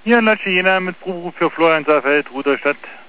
Hier in Latschina mit Proberuf für Florian Saalfeld, Rudolstadt.